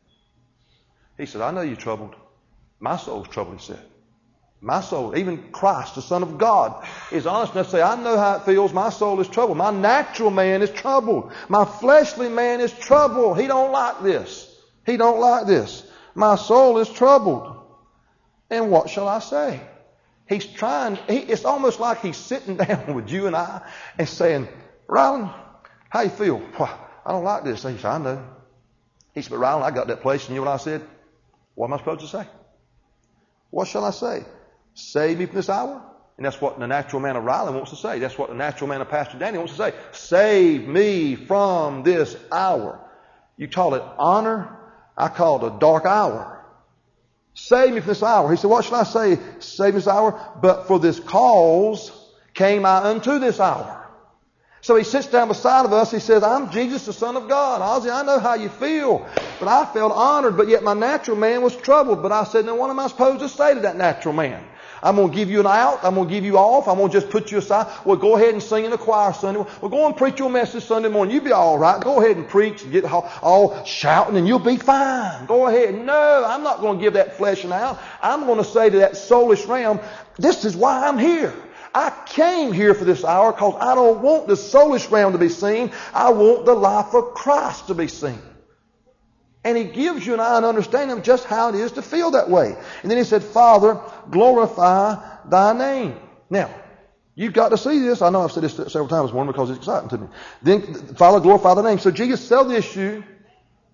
S1: He said, I know you're troubled. My soul's troubled, he said. My soul, even Christ, the Son of God, is honest enough to say, I know how it feels. My soul is troubled. My natural man is troubled. My fleshly man is troubled. He don't like this. He don't like this. My soul is troubled. And what shall I say? He's trying, it's almost like he's sitting down with you and I and saying, Ryland, how you feel? I don't like this. He said, I know. He said, but Ryland, I got that place. And you know what I said? What am I supposed to say? What shall I say? Save me from this hour? And that's what the natural man of Ryland wants to say. That's what the natural man of Pastor Danny wants to say. Save me from this hour. You call it honor. I call it a dark hour. Save me from this hour. He said, what shall I say? Save me this hour. But for this cause came I unto this hour. So he sits down beside of us. He says, I'm Jesus, the Son of God. Ozzy, I know how you feel. But I felt honored, but yet my natural man was troubled. But I said, now what am I supposed to say to that natural man? I'm going to give you an out. I'm going to give you off. I'm going to just put you aside. Well, go ahead and sing in the choir Sunday. Well, go and preach your message Sunday morning. You'll be all right. Go ahead and preach and get all shouting and you'll be fine. Go ahead. No, I'm not going to give that flesh an out. I'm going to say to that soulish realm, this is why I'm here. I came here for this hour because I don't want the soulish realm to be seen. I want the life of Christ to be seen. And he gives you and I an understanding of just how it is to feel that way. And then he said, Father, glorify thy name. Now, you've got to see this. I know I've said this several times this morning because it's exciting to me. Then, Father, glorify thy name. So Jesus settled the issue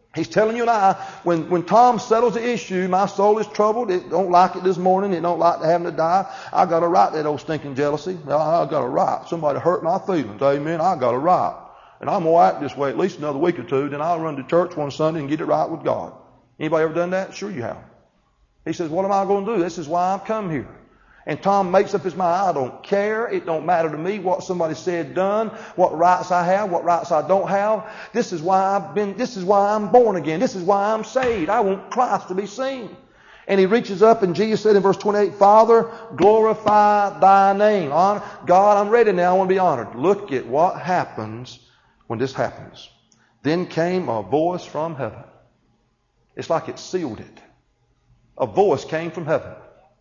S1: He's telling you and I, when Tom settles the issue, my soul is troubled. It don't like it this morning. It don't like having to die. I got to right that old stinking jealousy. I got to right. Somebody hurt my feelings. Amen. I got to right. And I'm going to act this way at least another week or two. Then I'll run to church one Sunday and get it right with God. Anybody ever done that? Sure you have. He says, what am I going to do? This is why I've come here. And Tom makes up his mind, I don't care. It don't matter to me what somebody said, done, what rights I have, what rights I don't have. This is why I'm born again. This is why I'm saved. I want Christ to be seen. And he reaches up and Jesus said in verse 28, Father, glorify thy name. God, I'm ready now. I want to be honored. Look at what happens when this happens. Then came a voice from heaven. It's like it sealed it. A voice came from heaven,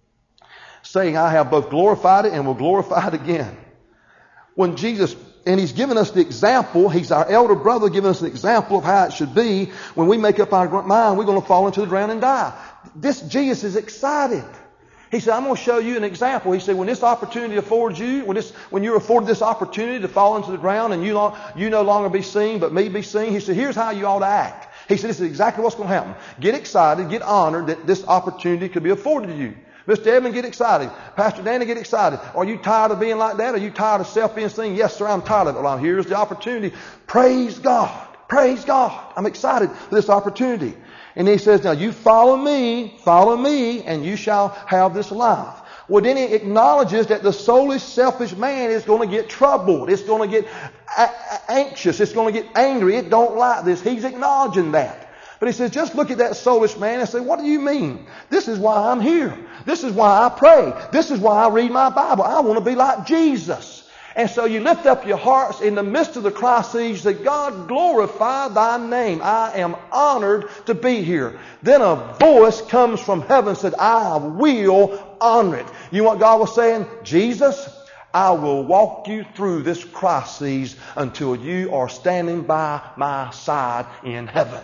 S1: saying, I have both glorified it and will glorify it again. When Jesus, and he's given us the example, he's our elder brother giving us an example of how it should be. When we make up our mind, we're going to fall into the ground and die. This Jesus is excited. He said, I'm going to show you an example. He said, when this opportunity affords you, when you're afforded this opportunity to fall into the ground and you no longer be seen, but me be seen, he said, here's how you ought to act. He said, this is exactly what's going to happen. Get excited, get honored that this opportunity could be afforded to you. Mr. Edmund, get excited. Pastor Danny, get excited. Are you tired of being like that? Are you tired of self being seen? Yes, sir, I'm tired of it. Well, here's the opportunity. Praise God. Praise God. I'm excited for this opportunity. And he says, now you follow me, and you shall have this life. Well, then he acknowledges that the soulish, selfish man is going to get troubled. It's going to get anxious. It's going to get angry. It don't like this. He's acknowledging that. But he says, just look at that soulish man and say, what do you mean? This is why I'm here. This is why I pray. This is why I read my Bible. I want to be like Jesus. And so you lift up your hearts in the midst of the crisis. Say, God, glorify thy name. I am honored to be here. Then a voice comes from heaven and said, I will honor it. You know what God was saying? Jesus, I will walk you through this crisis until you are standing by my side in heaven.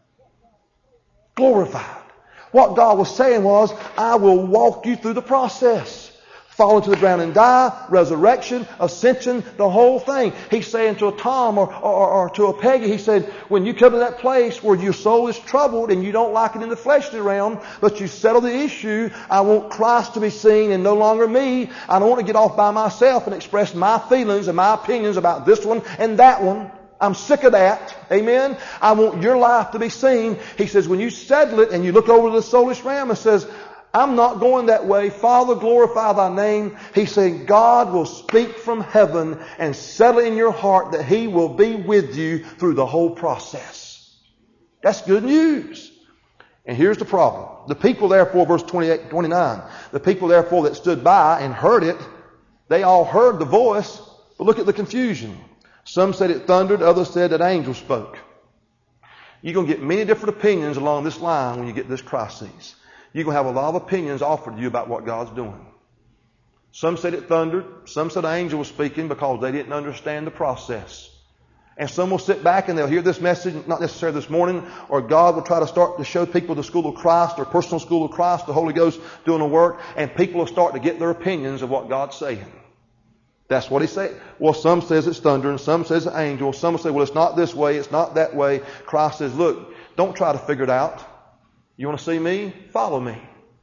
S1: Glorified. What God was saying was, I will walk you through the process. Fall into the ground and die, resurrection, ascension, the whole thing. He's saying to a Tom or to a Peggy, he said, when you come to that place where your soul is troubled and you don't like it in the fleshly realm, but you settle the issue, I want Christ to be seen and no longer me. I don't want to get off by myself and express my feelings and my opinions about this one and that one. I'm sick of that. Amen. I want your life to be seen. He says, when you settle it and you look over the soulish realm and says, I'm not going that way. Father, glorify thy name. He's saying God will speak from heaven and settle in your heart that he will be with you through the whole process. That's good news. And here's the problem. The people therefore, verse 28, 29, the people therefore that stood by and heard it, they all heard the voice, but look at the confusion. Some said it thundered, others said that angels spoke. You're going to get many different opinions along this line when you get this crisis. You're going to have a lot of opinions offered to you about what God's doing. Some said it thundered. Some said an angel was speaking because they didn't understand the process. And some will sit back and they'll hear this message, not necessarily this morning, or God will try to start to show people the school of Christ or personal school of Christ, the Holy Ghost doing the work, and people will start to get their opinions of what God's saying. That's what he said. Well, some says it's thunder and some says an angel. Some will say, well, it's not this way, it's not that way. Christ says, look, don't try to figure it out. You want to see me? Follow me.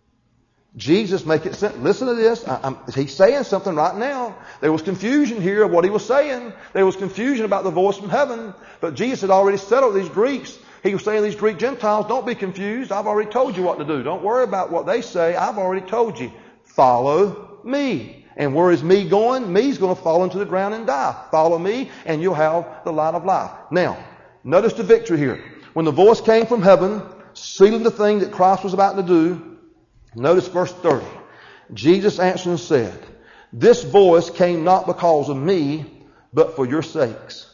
S1: Jesus make it simple. Listen to this. He's saying something right now. There was confusion here of what he was saying. There was confusion about the voice from heaven. But Jesus had already settled these Greeks. He was saying to these Greek Gentiles, don't be confused. I've already told you what to do. Don't worry about what they say. I've already told you. Follow me. And where is me going? Me's going to fall into the ground and die. Follow me and you'll have the light of life. Now, notice the victory here. When the voice came from heaven, sealing the thing that Christ was about to do. Notice verse 30. Jesus answered and said, this voice came not because of me, but for your sakes.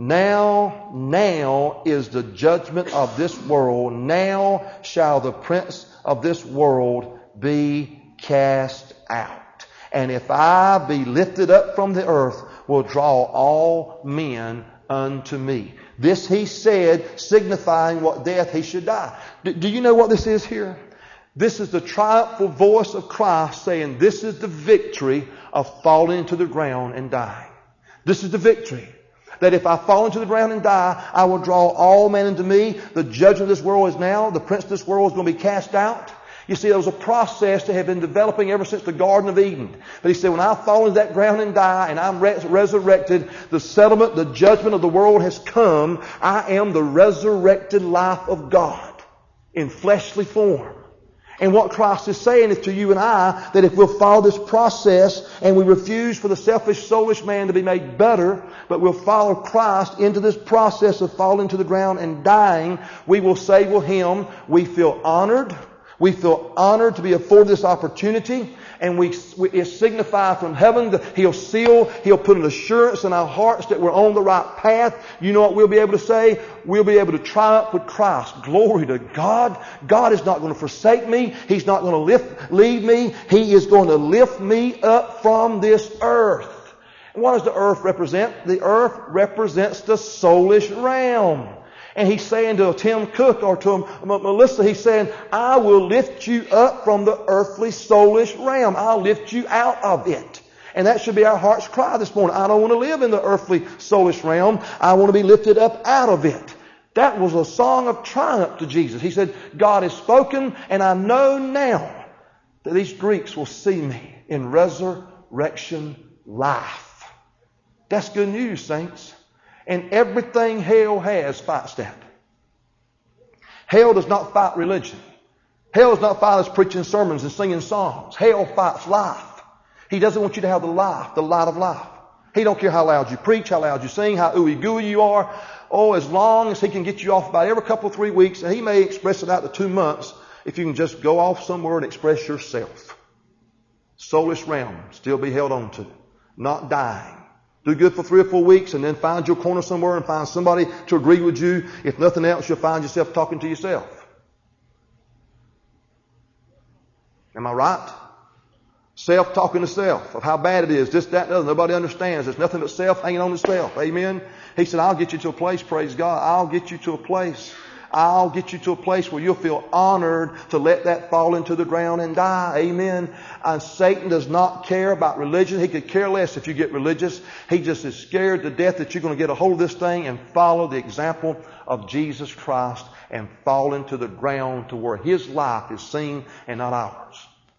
S1: Now is the judgment of this world. Now shall the prince of this world be cast out. And if I be lifted up from the earth, will draw all men unto me. This he said, signifying what death he should die. Do you know what this is here? This is the triumphal voice of Christ saying, this is the victory of falling to the ground and dying. This is the victory. That if I fall into the ground and die, I will draw all men into me. The judgment of this world is now. The prince of this world is going to be cast out. You see, there was a process that had been developing ever since the Garden of Eden. But he said, when I fall into that ground and die and I'm resurrected, the settlement, the judgment of the world has come. I am the resurrected life of God in fleshly form. And what Christ is saying is to you and I, that if we'll follow this process and we refuse for the selfish, soulish man to be made better, but we'll follow Christ into this process of falling to the ground and dying, we will say with Him, we feel honored. We feel honored to be afforded this opportunity, and it signifies from heaven that He'll put an assurance in our hearts that we're on the right path. You know what we'll be able to say? We'll be able to triumph with Christ. Glory to God. God is not going to forsake me. He's not going to leave me. He is going to lift me up from this earth. And what does the earth represent? The earth represents the soulish realm. And He's saying to Tim Cook or to Melissa, He's saying, I will lift you up from the earthly, soulish realm. I'll lift you out of it. And that should be our heart's cry this morning. I don't want to live in the earthly, soulish realm. I want to be lifted up out of it. That was a song of triumph to Jesus. He said, God has spoken, and I know now that these Greeks will see me in resurrection life. That's good news, saints. And everything hell has fights that. Hell does not fight religion. Hell does not fight us preaching sermons and singing songs. Hell fights life. He doesn't want you to have the light of life. He don't care how loud you preach, how loud you sing, how ooey gooey you are. Oh, as long as He can get you off about every couple of 3 weeks, and He may express it out to 2 months, if you can just go off somewhere and express yourself. Soulish realm, still be held on to. Not dying. Do good for 3 or 4 weeks and then find your corner somewhere and find somebody to agree with you. If nothing else, you'll find yourself talking to yourself. Am I right? Self-talking to self of how bad it is, this, that, and other. Nobody understands. There's nothing but self hanging on itself. Amen? He said, I'll get you to a place, praise God. I'll get you to a place where you'll feel honored to let that fall into the ground and die. Amen. And Satan does not care about religion. He could care less if you get religious. He just is scared to death that you're going to get a hold of this thing and follow the example of Jesus Christ and fall into the ground to where His life is seen and not ours.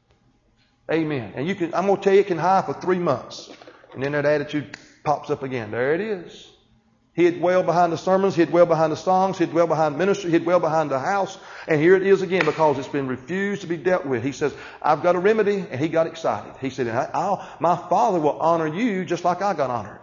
S1: Amen. And I'm going to tell you, it can hide for 3 months. And then that attitude pops up again. There it is. He'd dwell behind the sermons. He'd dwell behind the songs. He'd dwell behind ministry. He'd dwell behind the house. And here it is again because it's been refused to be dealt with. He says, I've got a remedy. And he got excited. He said, my Father will honor you just like I got honored.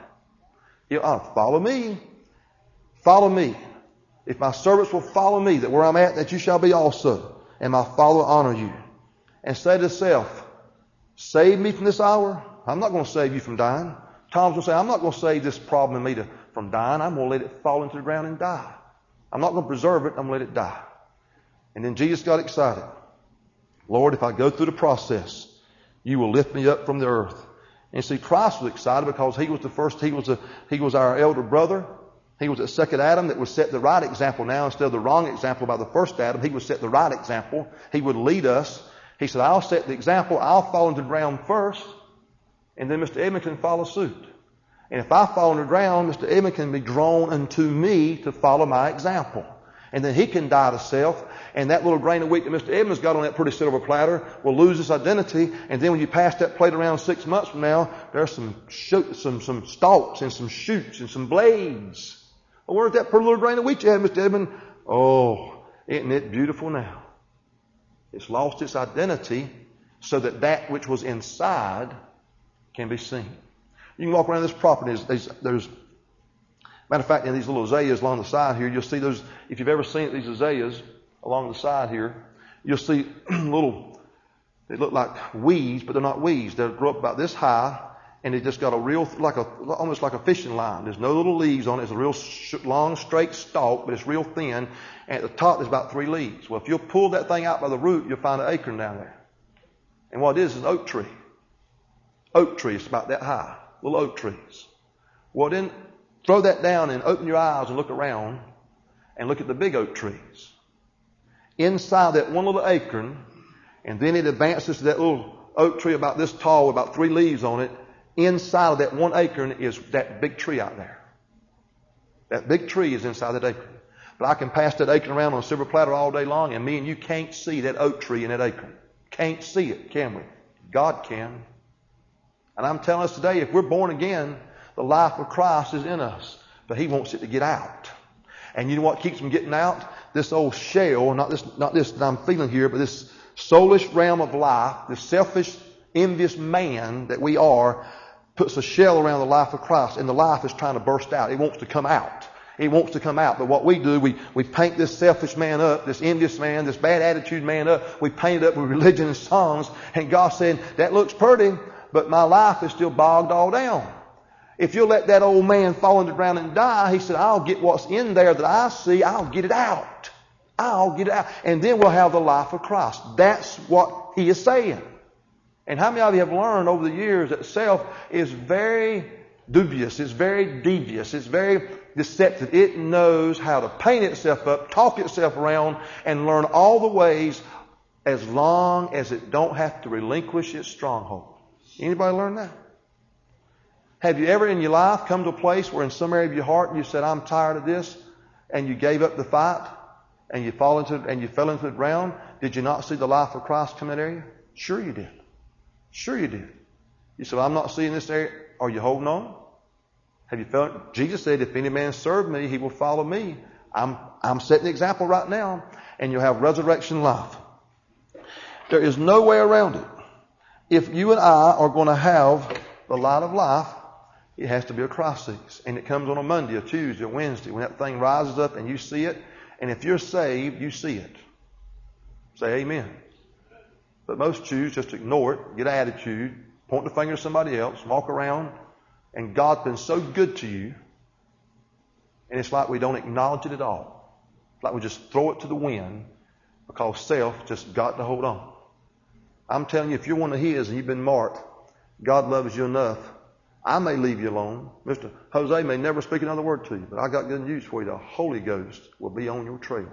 S1: Follow me. Follow me. If my servants will follow me, that where I'm at, that you shall be also. And my Father will honor you. And say to self, save me from this hour. I'm not going to save you from dying. Tom's going to say, I'm not going to save this problem in me from dying. I'm going to let it fall into the ground and die. I'm not going to preserve it. I'm going to let it die. And then Jesus got excited. Lord, if I go through the process, you will lift me up from the earth. And see, Christ was excited because He was the first, He was our elder brother. He was the second Adam that would set the right example now instead of the wrong example by the first Adam. He would set the right example. He would lead us. He said, I'll set the example. I'll fall into the ground first. And then Mr. Edmund can follow suit. And if I fall on the ground, Mr. Edmund can be drawn unto me to follow my example. And then he can die to self. And that little grain of wheat that Mr. Edmund's got on that pretty silver platter will lose its identity. And then when you pass that plate around 6 months from now, there's some stalks and some shoots and some blades. Well, where's that pretty little grain of wheat you had, Mr. Edmund? Oh, isn't it beautiful now? It's lost its identity so that which was inside can be seen. You can walk around this property. There's matter of fact, in these little azaleas along the side here, you'll see those. If you've ever seen these azaleas along the side here, you'll see little. They look like weeds, but they're not weeds. They grow up about this high, and they just got a real, almost like a fishing line. There's no little leaves on it. It's a real long, straight stalk, but it's real thin. And at the top, there's about 3 leaves. Well, if you'll pull that thing out by the root, you'll find an acorn down there. And what it is an oak tree. Oak tree is about that high. Little oak trees. Well, then throw that down and open your eyes and look around and look at the big oak trees. Inside that one little acorn, and then it advances to that little oak tree about this tall with about 3 leaves on it. Inside of that one acorn is that big tree out there. That big tree is inside that acorn. But I can pass that acorn around on a silver platter all day long, and me and you can't see that oak tree in that acorn. Can't see it, can we? God can. And I'm telling us today, if we're born again, the life of Christ is in us. But He wants it to get out. And you know what keeps Him getting out? This old shell, not this that I'm feeling here, but this soulish realm of life, this selfish, envious man that we are, puts a shell around the life of Christ, and the life is trying to burst out. It wants to come out. It wants to come out. But what we do, we paint this selfish man up, this envious man, this bad attitude man up. We paint it up with religion and songs. And God said, that looks pretty, but my life is still bogged all down. If you'll let that old man fall in the ground and die, He said, I'll get what's in there that I see. I'll get it out. I'll get it out. And then we'll have the life of Christ. That's what He is saying. And how many of you have learned over the years that self is very dubious, it's very devious, it's very deceptive. It knows how to paint itself up, talk itself around, and learn all the ways as long as it don't have to relinquish its stronghold. Anybody learn that? Have you ever in your life come to a place where in some area of your heart you said, I'm tired of this, and you gave up the fight, and you fell into the ground? Did you not see the life of Christ come in that area? Sure you did. Sure you did. You said, I'm not seeing this area. Are you holding on? Have you felt? Jesus said, if any man serve me, he will follow me. I'm setting the example right now, and you'll have resurrection life. There is no way around it. If you and I are going to have the light of life, it has to be a crisis. And it comes on a Monday, a Tuesday, a Wednesday, when that thing rises up and you see it. And if you're saved, you see it. Say amen. But most choose just to ignore it, get an attitude, point the finger at somebody else, walk around, and God's been so good to you, and it's like we don't acknowledge it at all. It's like we just throw it to the wind because self just got to hold on. I'm telling you, if you're one of His and you've been marked, God loves you enough. I may leave you alone. Mr. Jose may never speak another word to you, but I got good news for you. The Holy Ghost will be on your trail.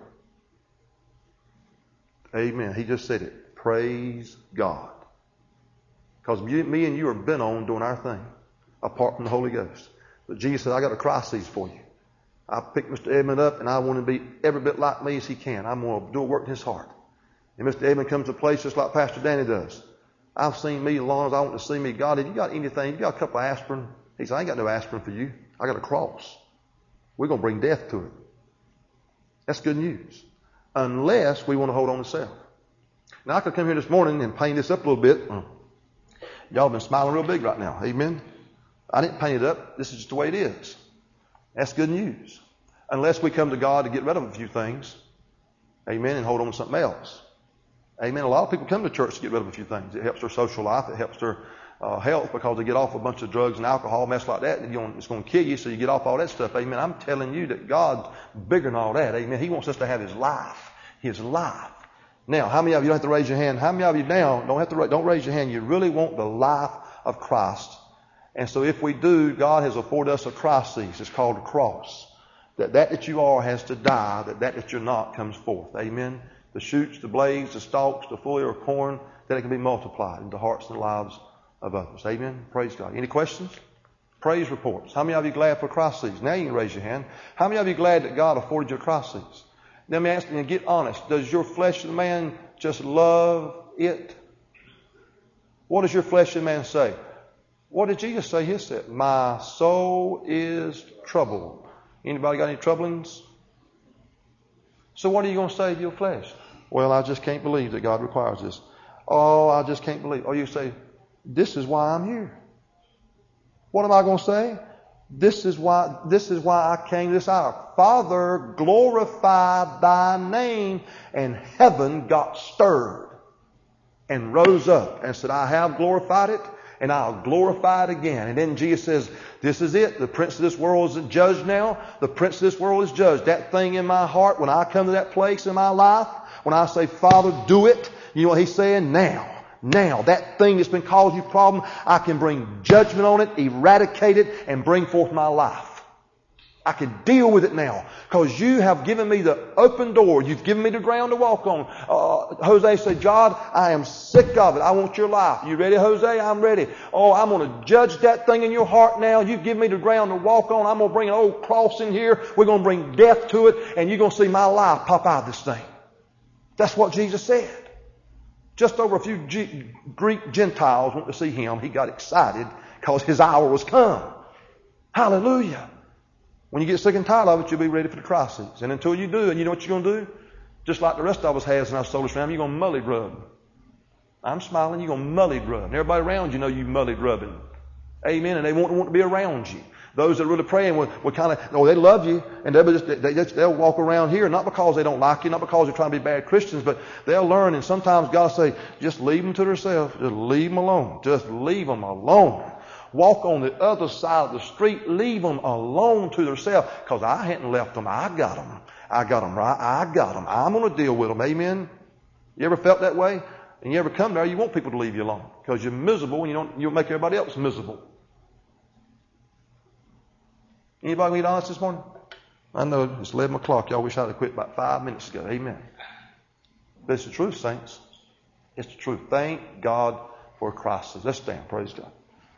S1: Amen. He just said it. Praise God. Because me and you are bent on doing our thing apart from the Holy Ghost. But Jesus said, I got a crisis for you. I picked Mr. Edmund up, and I want to be every bit like me as he can. I'm going to do a work in his heart. And Mr. Edmund comes to a place just like Pastor Danny does. I've seen me as long as I want to see me. God, have you got anything? You got a couple of aspirin? He said, I ain't got no aspirin for you. I got a cross. We're going to bring death to it. That's good news. Unless we want to hold on to self. Now, I could come here this morning and paint this up a little bit. Y'all been smiling real big right now. Amen. I didn't paint it up. This is just the way it is. That's good news. Unless we come to God to get rid of a few things. Amen. And hold on to something else. Amen. A lot of people come to church to get rid of a few things. It helps their social life. It helps their health because they get off a bunch of drugs and alcohol, mess like that. It's going to kill you, so you get off all that stuff. Amen. I'm telling you that God's bigger than all that. Amen. He wants us to have His life. His life. Now, how many of you don't have to raise your hand? How many of you now don't raise your hand? You really want the life of Christ. And so if we do, God has afforded us a crisis. It's called a cross. That you are has to die, that you're not comes forth. Amen. The shoots, the blades, the stalks, the full ear of corn, that it can be multiplied into hearts and lives of others. Amen. Praise God. Any questions? Praise reports. How many of you glad for crises? Now you can raise your hand. How many of you glad that God afforded you a crisis? Let me ask you, and get honest. Does your fleshly man just love it? What does your fleshly man say? What did Jesus say? He said, my soul is troubled. Anybody got any troublings? So what are you going to say to your flesh? Well, I just can't believe that God requires this. Oh, I just can't believe. Or you say, this is why I'm here. What am I going to say? This is why I came this hour. Father, glorify thy name. And heaven got stirred and rose up and said, I have glorified it and I'll glorify it again. And then Jesus says, this is it. The prince of this world is judged now. The prince of this world is judged. That thing in my heart, when I come to that place in my life, when I say, Father, do it, you know what He's saying? Now, that thing that's been causing you problem, I can bring judgment on it, eradicate it, and bring forth my life. I can deal with it now because you have given me the open door. You've given me the ground to walk on. Jose said, God, I am sick of it. I want your life. You ready, Jose? I'm ready. Oh, I'm going to judge that thing in your heart now. You've given me the ground to walk on. I'm going to bring an old cross in here. We're going to bring death to it. And you're going to see my life pop out of this thing. That's what Jesus said. Just over a few Greek Gentiles went to see him. He got excited because his hour was come. Hallelujah. When you get sick and tired of it, you'll be ready for the crisis. And until you do, and you know what you're going to do? Just like the rest of us has in our solar family, you're going to mully rub. I'm smiling, you're going to mully rub. And everybody around you know you mully rubbing. Amen. And they want to be around you. Those that are really praying will kind of, they love you, and they'll walk around here, not because they don't like you, not because they're trying to be bad Christians, but they'll learn, and sometimes God will say, just leave them to themselves. Just leave them alone. Just leave them alone. Walk on the other side of the street. Leave them alone to themselves. Because I hadn't left them. I got them. I got them, right? I got them. I'm going to deal with them. Amen? You ever felt that way? And you ever come there, you want people to leave you alone. Because you're miserable and you'll make everybody else miserable. Anybody need honest this morning? I know it's 11 o'clock. Y'all wish I'd have quit about 5 minutes ago. Amen. But it's the truth, saints. It's the truth. Thank God for Christ. Let's stand. Praise God.